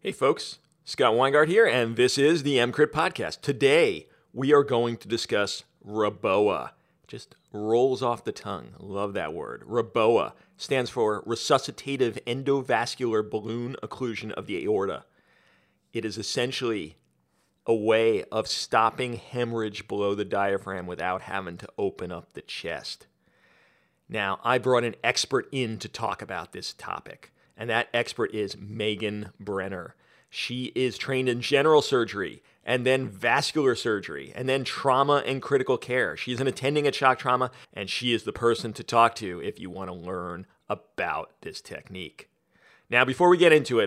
Hey folks, Scott Weingart here, and this is the EMCrit Podcast. Today, we are going to discuss REBOA. Just rolls off the tongue. Love that word. REBOA stands for Resuscitative Endovascular Balloon Occlusion of the Aorta. It is essentially a way of stopping hemorrhage below the diaphragm without having to open up the chest. Now, I brought an expert in to talk about this topic, and that expert is Megan Brenner. She is trained in general surgery and then vascular surgery and then trauma and critical care. She's an attending at Shock Trauma, and she is the person to talk to if you want to learn about this technique. Now, before we get into it,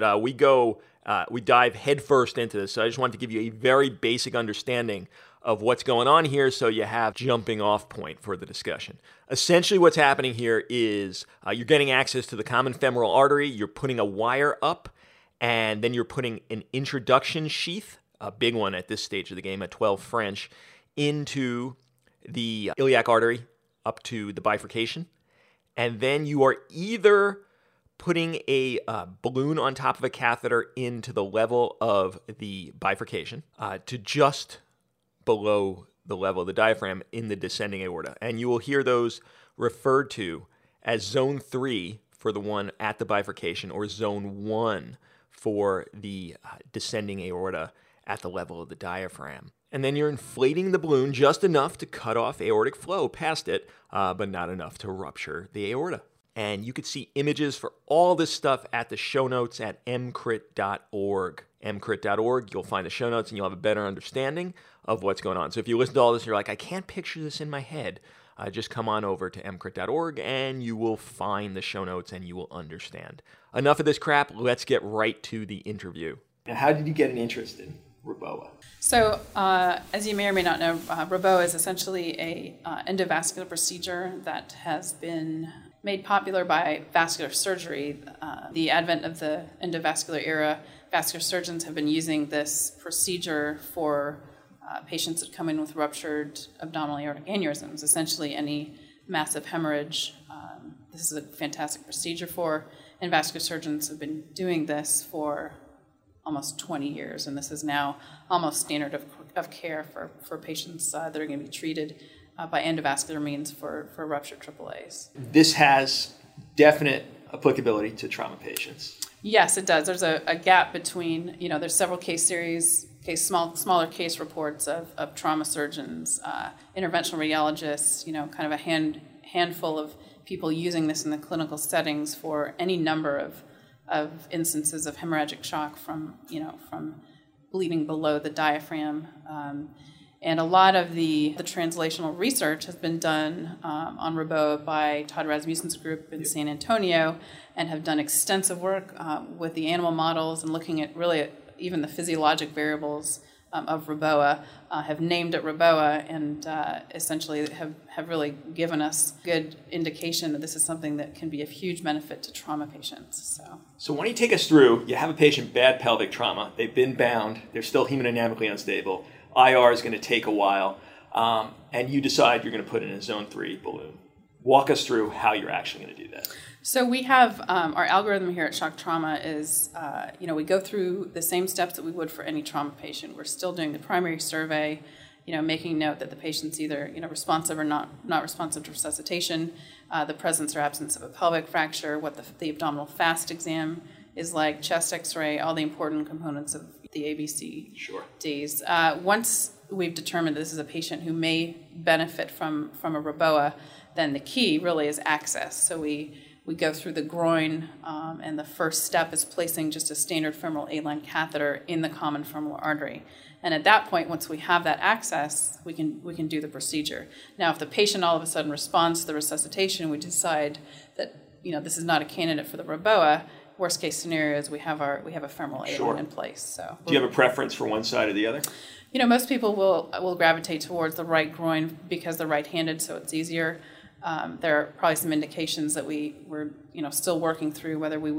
we dive headfirst into this. So I just wanted to give you a very basic understanding of what's going on here so you have jumping off point for the discussion. Essentially what's happening here is you're getting access to the common femoral artery, you're putting a wire up, and then you're putting an introduction sheath, a big one at this stage of the game, a 12 French, into the iliac artery up to the bifurcation. And then you are either putting a balloon on top of a catheter into the level of the bifurcation to just below the level of the diaphragm in the descending aorta. And you will hear those referred to as zone 3 for the one at the bifurcation or zone 1 for the descending aorta at the level of the diaphragm. And then you're inflating the balloon just enough to cut off aortic flow past it, but not enough to rupture the aorta. And you could see images for all this stuff at the show notes at emcrit.org. emcrit.org, you'll find the show notes and you'll have a better understanding of what's going on. So if you listen to all this and you're like, I can't picture this in my head, just come on over to emcrit.org and you will find the show notes and you will understand. Enough of this crap, let's get right to the interview. Now, how did you get an interest in REBOA? So, as you may or may not know, REBOA is essentially a endovascular procedure that has been made popular by vascular surgery. The advent of the endovascular era, vascular surgeons have been using this procedure for patients that come in with ruptured abdominal aortic aneurysms, essentially any massive hemorrhage. This is a fantastic procedure for, and vascular surgeons have been doing this for almost 20 years, and this is now almost standard of care for patients that are going to be treated by endovascular means for ruptured AAAs. This has definite applicability to trauma patients. Yes, it does. There's a gap between, there's several smaller case reports of trauma surgeons, interventional radiologists, kind of a handful of people using this in the clinical settings for any number of instances of hemorrhagic shock from bleeding below the diaphragm. And a lot of the translational research has been done on REBOA by Todd Rasmussen's group in San Antonio, and have done extensive work with the animal models and looking at really even the physiologic variables of REBOA, have named it REBOA, and essentially have really given us good indication that this is something that can be of huge benefit to trauma patients. So why don't you take us through, you have a patient, bad pelvic trauma, they've been bound, they're still hemodynamically unstable, IR is going to take a while, and you decide you're going to put in a zone 3 balloon. Walk us through how you're actually going to do that. So we have our algorithm here at Shock Trauma is, we go through the same steps that we would for any trauma patient. We're still doing the primary survey, making note that the patient's either, responsive or not responsive to resuscitation, the presence or absence of a pelvic fracture, what the abdominal FAST exam is like, chest x-ray, all the important components of the ABC Ds. Once we've determined this is a patient who may benefit from a REBOA, then the key really is access. So we go through the groin, and the first step is placing just a standard femoral A-line catheter in the common femoral artery. And at that point, once we have that access, we can do the procedure. Now, if the patient all of a sudden responds to the resuscitation, we decide that this is not a candidate for the REBOA. Worst case scenario is we have a femoral A-line in place. So, do you have a preference for one side or the other? Most people will gravitate towards the right groin because they're right-handed, so it's easier. There are probably some indications that we're still working through whether we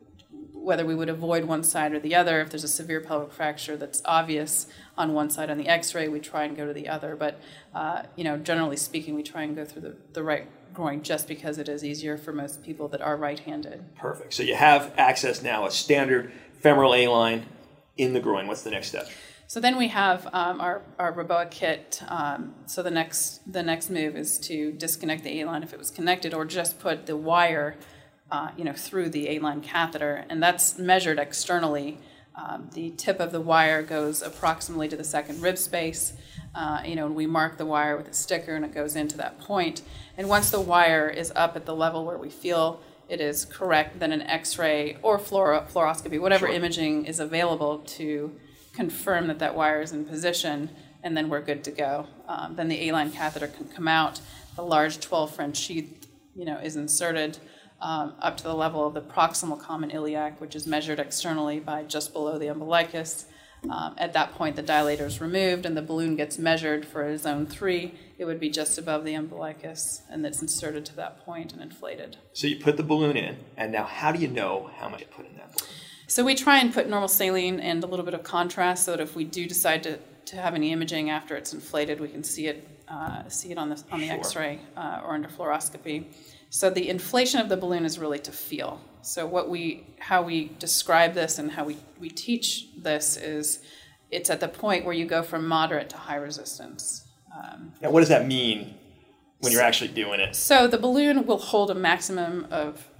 would avoid one side or the other. If there's a severe pelvic fracture that's obvious on one side on the X-ray, we try and go to the other. But generally speaking, we try and go through the right groin just because it is easier for most people that are right-handed. Perfect. So you have access now, a standard femoral A-line in the groin. What's the next step? So then we have our Roboa kit. So the next move is to disconnect the A-line if it was connected, or just put the wire, through the A-line catheter, and that's measured externally. The tip of the wire goes approximately to the second rib space. And we mark the wire with a sticker, and it goes into that point. And once the wire is up at the level where we feel it is correct, then an X-ray or fluoroscopy, whatever imaging is available to confirm that wire is in position, and then we're good to go. Then the A-line catheter can come out. The large 12 French sheath, is inserted up to the level of the proximal common iliac, which is measured externally by just below the umbilicus. At that point, the dilator is removed, and the balloon gets measured for a zone 3. It would be just above the umbilicus, and it's inserted to that point and inflated. So you put the balloon in, and now how do you know how much to put in that balloon? So we try and put normal saline and a little bit of contrast, so that if we do decide to have any imaging after it's inflated, we can see it on the X-ray or under fluoroscopy. So the inflation of the balloon is really to feel. So how we describe this and how we teach this is it's at the point where you go from moderate to high resistance. Now, what does that mean when you're actually doing it? So the balloon will hold a maximum of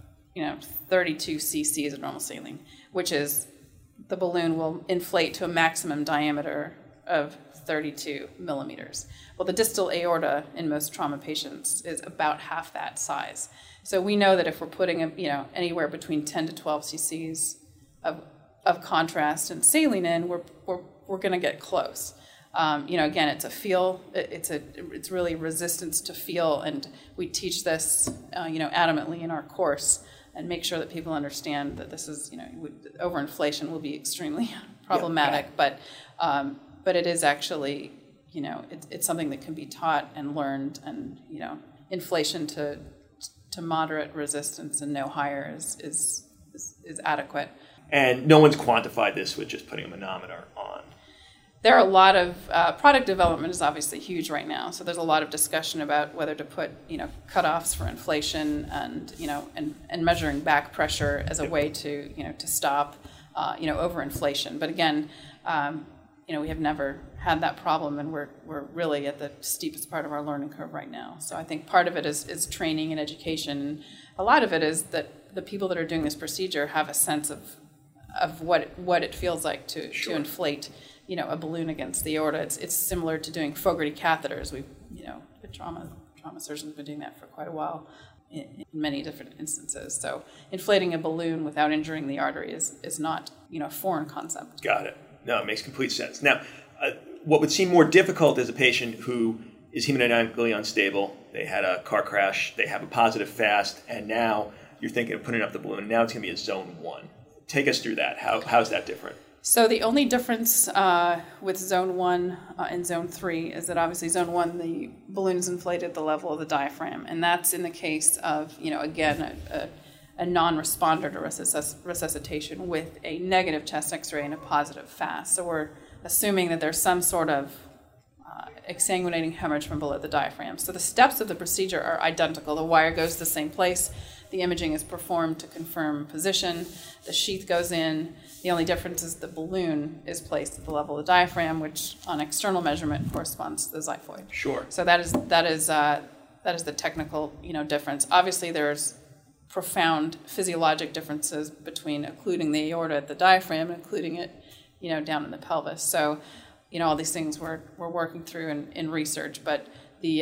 32 cc's of normal saline, which is the balloon will inflate to a maximum diameter of 32 millimeters. Well, the distal aorta in most trauma patients is about half that size. So we know that if we're putting anywhere between 10 to 12 cc's of contrast and saline in, we're going to get close. Again, it's a feel. It's really resistance to feel, and we teach this adamantly in our course, and make sure that people understand that this is overinflation will be extremely problematic, but it is actually it's something that can be taught and learned, and inflation to moderate resistance and no higher is adequate. And no one's quantified this with just putting a manometer on. There are a lot of product development is obviously huge right now. So there's a lot of discussion about whether to put cutoffs for inflation and and measuring back pressure as a way to to stop overinflation. But again, we have never had that problem, and we're really at the steepest part of our learning curve right now. So I think part of it is training and education. A lot of it is that the people that are doing this procedure have a sense of what it feels like to inflate a balloon against the aorta. It's similar to doing Fogarty catheters. We've the trauma surgeons have been doing that for quite a while in many different instances. So inflating a balloon without injuring the artery is not a foreign concept. Got it. No, it makes complete sense. Now, what would seem more difficult is a patient who is hemodynamically unstable. They had a car crash. They have a positive FAST, and now you're thinking of putting up the balloon. And now it's going to be a zone 1. Take us through that. How's that different? So the only difference with zone 1 and zone 3 is that obviously zone 1, the balloon is inflated at the level of the diaphragm, and that's in the case of, again, a non-responder to resuscitation with a negative chest X-ray and a positive FAST. So we're assuming that there's some sort of exsanguinating hemorrhage from below the diaphragm. So the steps of the procedure are identical. The wire goes to the same place. The imaging is performed to confirm position. The sheath goes in. The only difference is the balloon is placed at the level of the diaphragm, which on external measurement corresponds to the xiphoid. Sure. So that is the technical difference. Obviously, there's profound physiologic differences between occluding the aorta at the diaphragm and occluding it, down in the pelvis. So, all these things we're working through in research, but the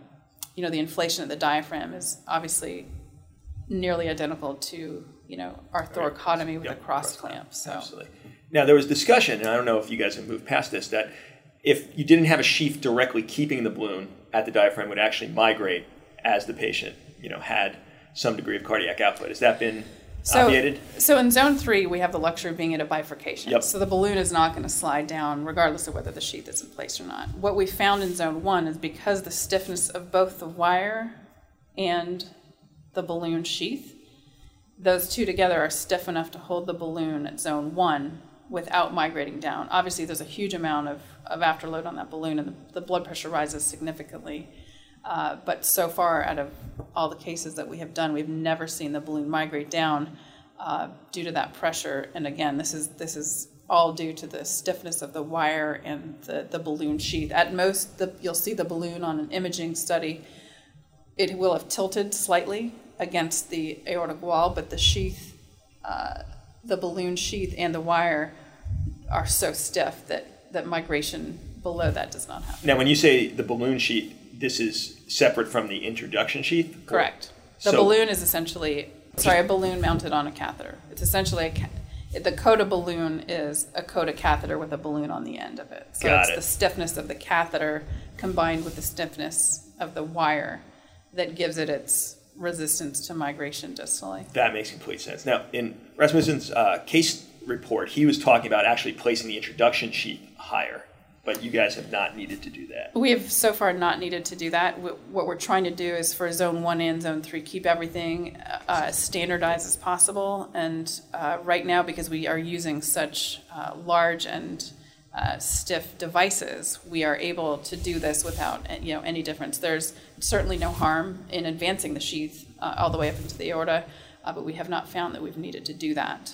the inflation of the diaphragm is obviously nearly identical to our thoracotomy with a cross clamp. So absolutely. Now there was discussion, and I don't know if you guys have moved past this, that if you didn't have a sheath directly keeping the balloon at the diaphragm, would actually migrate as the patient had some degree of cardiac output. Has that been obviated? So in zone 3, we have the luxury of being at a bifurcation. Yep. So the balloon is not going to slide down regardless of whether the sheath is in place or not. What we found in zone 1 is because the stiffness of both the wire and the balloon sheath, those two together are stiff enough to hold the balloon at zone 1 without migrating down. Obviously, there's a huge amount of afterload on that balloon, and the blood pressure rises significantly. But so far, out of all the cases that we have done, we've never seen the balloon migrate down due to that pressure. And again, this is all due to the stiffness of the wire and the balloon sheath. At most, you'll see the balloon on an imaging study. It will have tilted slightly against the aortic wall, but the sheath, the balloon sheath and the wire are so stiff that migration below that does not happen. Now, when you say the balloon sheath, this is separate from the introduction sheath? Correct. The balloon is essentially, a balloon mounted on a catheter. It's essentially the coda balloon is a coda catheter with a balloon on the end of it. So it's the stiffness of the catheter combined with the stiffness of the wire that gives it its resistance to migration distally. That makes complete sense. Now, in Rasmussen's case report, he was talking about actually placing the introduction sheath higher, but you guys have not needed to do that. We have so far not needed to do that. What we're trying to do is for Zone 1 and Zone 3, keep everything standardized as possible. And right now, because we are using such large and stiff devices, we are able to do this without any difference. There's certainly no harm in advancing the sheath all the way up into the aorta, but we have not found that we've needed to do that.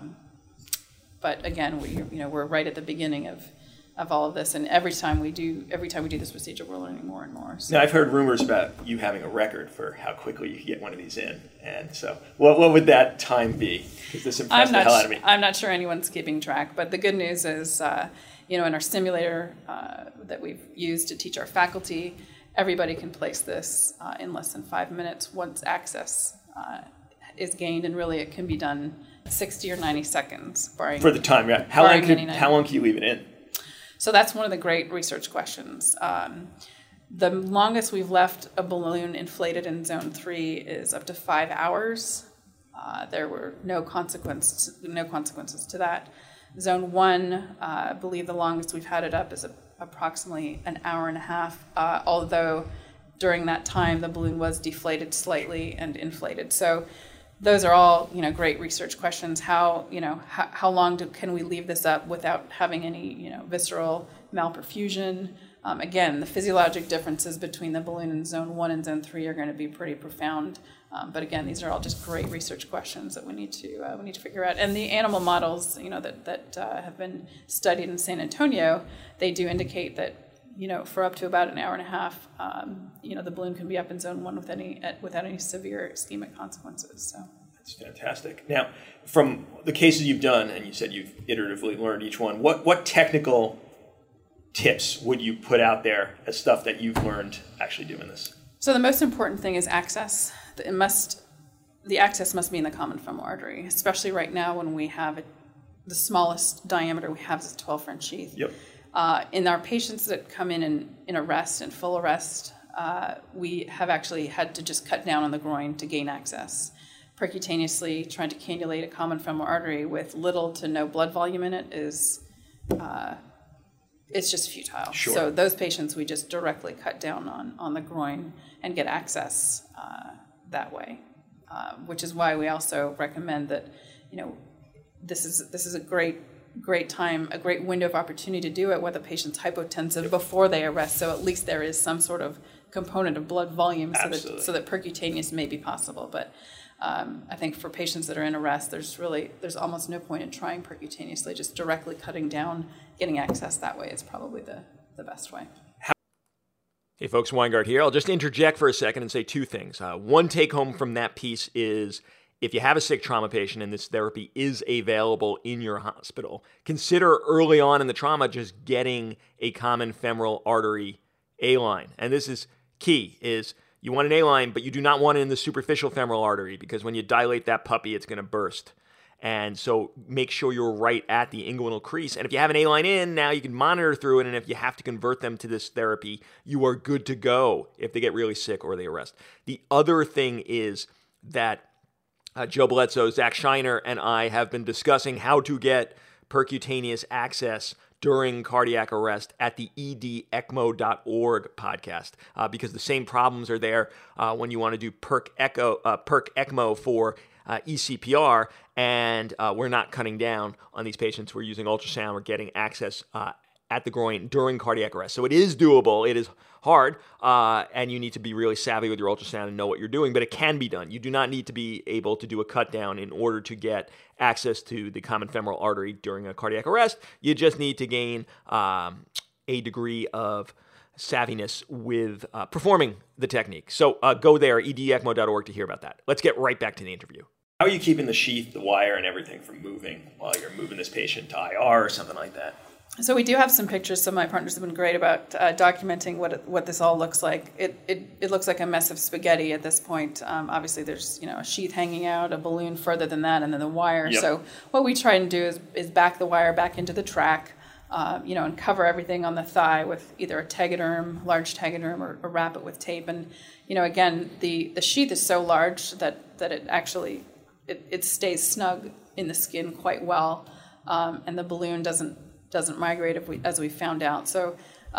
But again, we're right at the beginning of all of this, and every time we do this procedure, we're learning more and more. So. Now, I've heard rumors about you having a record for how quickly you can get one of these in, and so what would that time be? Because this impressed the hell out of me. I'm not sure anyone's keeping track, but the good news is, in our simulator that we've used to teach our faculty, everybody can place this in less than 5 minutes once access is gained, and really it can be done 60 or 90 seconds, barring for the time. Right? How long can you leave it in? So that's one of the great research questions. The longest we've left a balloon inflated in Zone 3 is up to 5 hours. There were no consequences to that. Zone 1, I believe the longest we've had it up is approximately an hour and a half, although during that time the balloon was deflated slightly and inflated. So those are all, great research questions. How long can we leave this up without having any, visceral malperfusion? Again, the physiologic differences between the balloon in Zone 1 and Zone 3 are going to be pretty profound. But again, these are all just great research questions that we need to figure out. And the animal models, that have been studied in San Antonio, they do indicate that, for up to about an hour and a half, the balloon can be up in Zone 1 without any severe ischemic consequences. So that's fantastic. Now, from the cases you've done, and you said you've iteratively learned each one, what technical tips would you put out there as stuff that you've learned actually doing this? So the most important thing is access. The access must be in the common femoral artery, especially right now when we have the smallest diameter we have is a 12-French sheath. Yep. In our patients that come in arrest, in full arrest, we have actually had to just cut down on the groin to gain access. Percutaneously, trying to cannulate a common femoral artery with little to no blood volume in it is, it's just futile. Sure. So those patients, we just directly cut down on the groin and get access that way, which is why we also recommend that, this is a great time, a great window of opportunity to do it when the patient's hypotensive before they arrest, so at least there is some sort of component of blood volume so that percutaneous may be possible. But I think for patients that are in arrest, there's almost no point in trying percutaneously. Just directly cutting down, getting access that way is probably the best way. Hey folks, Weingart here. I'll just interject for a second and say two things. One take home from that piece is, if you have a sick trauma patient and this therapy is available in your hospital, consider early on in the trauma just getting a common femoral artery A-line. And this is key, is you want an A-line, but you do not want it in the superficial femoral artery, because when you dilate that puppy, it's going to burst. And so make sure you're right at the inguinal crease. And if you have an A-line in, now you can monitor through it. And if you have to convert them to this therapy, you are good to go if they get really sick or they arrest. The other thing is that Joe Bledsoe, Zach Shiner, and I have been discussing how to get percutaneous access during cardiac arrest at the edecmo.org podcast, because the same problems are there when you want to do perc ECMO for ECPR, and we're not cutting down on these patients. We're using ultrasound. We're getting access at the groin during cardiac arrest. So it is doable. It is hard, and you need to be really savvy with your ultrasound and know what you're doing, but it can be done. You do not need to be able to do a cut down in order to get access to the common femoral artery during a cardiac arrest. You just need to gain a degree of savviness with performing the technique. So go there, edecmo.org, to hear about that. Let's get right back to the interview. How are you keeping the sheath, the wire, and everything from moving while you're moving this patient to IR or something like that? So we do have some pictures. Some of my partners have been great about documenting what this all looks like. It looks like a mess of spaghetti at this point. Obviously, there's a sheath hanging out, a balloon further than that, and then the wire. Yep. So what we try and do is back the wire back into the track, and cover everything on the thigh with either a tegaderm, large tegaderm, or wrap it with tape. And again, the sheath is so large that it actually it stays snug in the skin quite well, and the balloon doesn't migrate as we found out. So,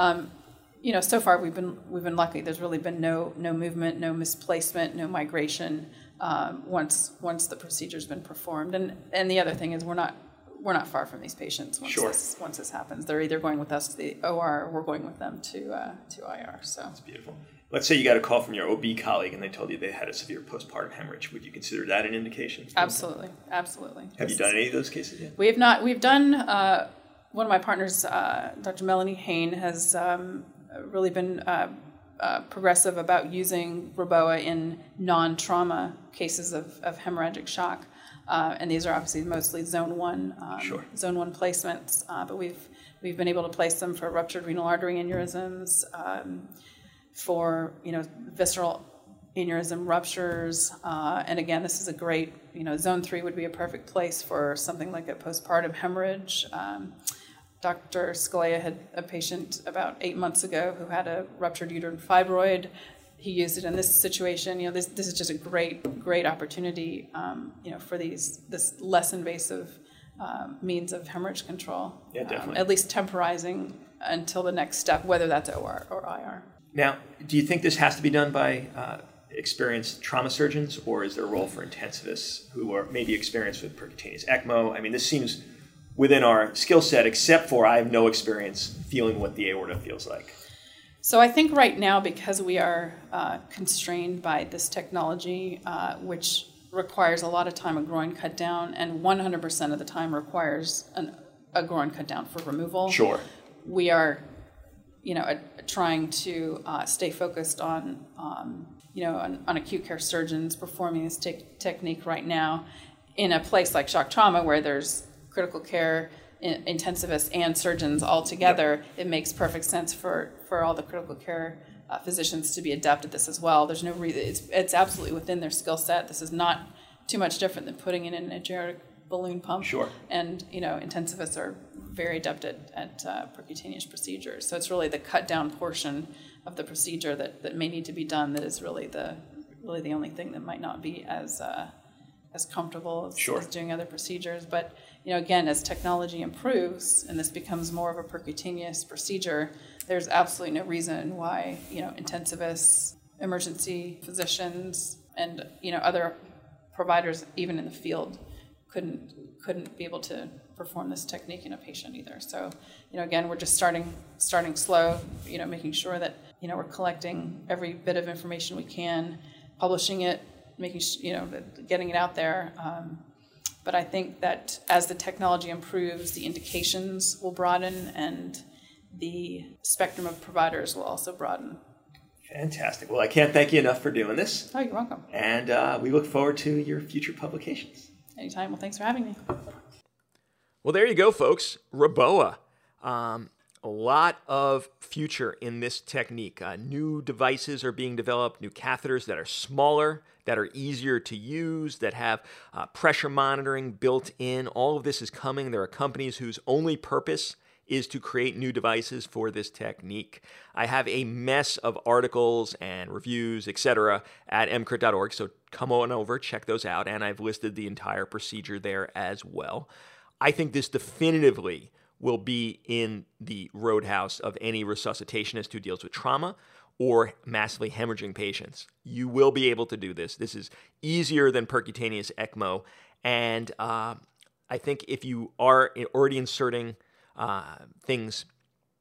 so far we've been lucky. There's really been no movement, no misplacement, no migration once the procedure's been performed. And the other thing is we're not far from these patients once this happens. They're either going with us to the OR or we're going with them to IR. So that's beautiful. Let's say you got a call from your OB colleague and they told you they had a severe postpartum hemorrhage. Would you consider that an indication? Absolutely. Have you done any of those cases yet? We have not. We've done. One of my partners, Dr. Melanie Hain, has really been progressive about using Reboa in non-trauma cases of hemorrhagic shock. And these are obviously mostly zone 1 placements, but we've been able to place them for ruptured renal artery aneurysms, for visceral aneurysm ruptures, and again, this is a great zone 3 would be a perfect place for something like a postpartum hemorrhage. Dr. Scalea had a patient about 8 months ago who had a ruptured uterine fibroid. He used it in this situation. This is just a great opportunity, for this less invasive means of hemorrhage control. Yeah, definitely. At least temporizing until the next step, whether that's OR or IR. Now, do you think this has to be done by experienced trauma surgeons, or is there a role for intensivists who are maybe experienced with percutaneous ECMO? I mean, this seems within our skill set, except for I have no experience feeling what the aorta feels like. So I think right now, because we are constrained by this technology, which requires a lot of time a groin cut down, and 100% of the time requires a groin cut down for removal. Sure. We are, trying to stay focused on acute care surgeons performing this technique right now in a place like shock trauma where there's critical care intensivists and surgeons all together. Yep. It makes perfect sense for all the critical care physicians to be adept at this as well. There's no reason. It's absolutely within their skill set. This is not too much different than putting in an aortic balloon pump. Sure. And intensivists are very adept at percutaneous procedures. So it's really the cut down portion of the procedure that may need to be done that is really the only thing that might not be as comfortable as doing other procedures. But again, as technology improves and this becomes more of a percutaneous procedure, there's absolutely no reason why intensivists, emergency physicians, and other providers even in the field couldn't be able to perform this technique in a patient either. So again, we're just starting slow, making sure that we're collecting every bit of information we can, publishing it, making getting it out there. But I think that as the technology improves, the indications will broaden and the spectrum of providers will also broaden. Fantastic. Well, I can't thank you enough for doing this. Oh, you're welcome. And we look forward to your future publications. Anytime. Well, thanks for having me. Well, there you go, folks. Reboa. A lot of future in this technique. New devices are being developed, new catheters that are smaller, that are easier to use, that have pressure monitoring built in. All of this is coming. There are companies whose only purpose is to create new devices for this technique. I have a mess of articles and reviews, etc. at mcrit.org, so come on over, check those out, and I've listed the entire procedure there as well. I think this definitively will be in the roadhouse of any resuscitationist who deals with trauma or massively hemorrhaging patients. You will be able to do this. This is easier than percutaneous ECMO, and I think if you are already inserting things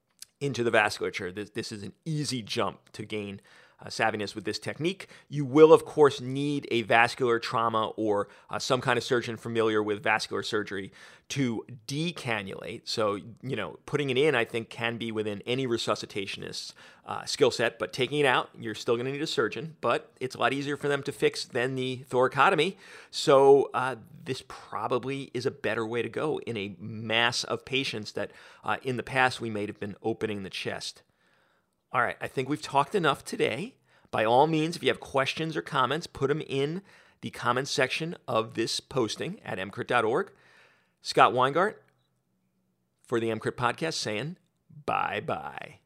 into the vasculature. This is an easy jump to gain savviness with this technique. You will, of course, need a vascular trauma or some kind of surgeon familiar with vascular surgery to decannulate. So, putting it in, I think, can be within any resuscitationist's skill set, but taking it out, you're still going to need a surgeon, but it's a lot easier for them to fix than the thoracotomy. So this probably is a better way to go in a mass of patients that in the past we may have been opening the chest. All right, I think we've talked enough today. By all means, if you have questions or comments, put them in the comments section of this posting at mcrit.org. Scott Weingart for the MCrit Podcast saying bye-bye.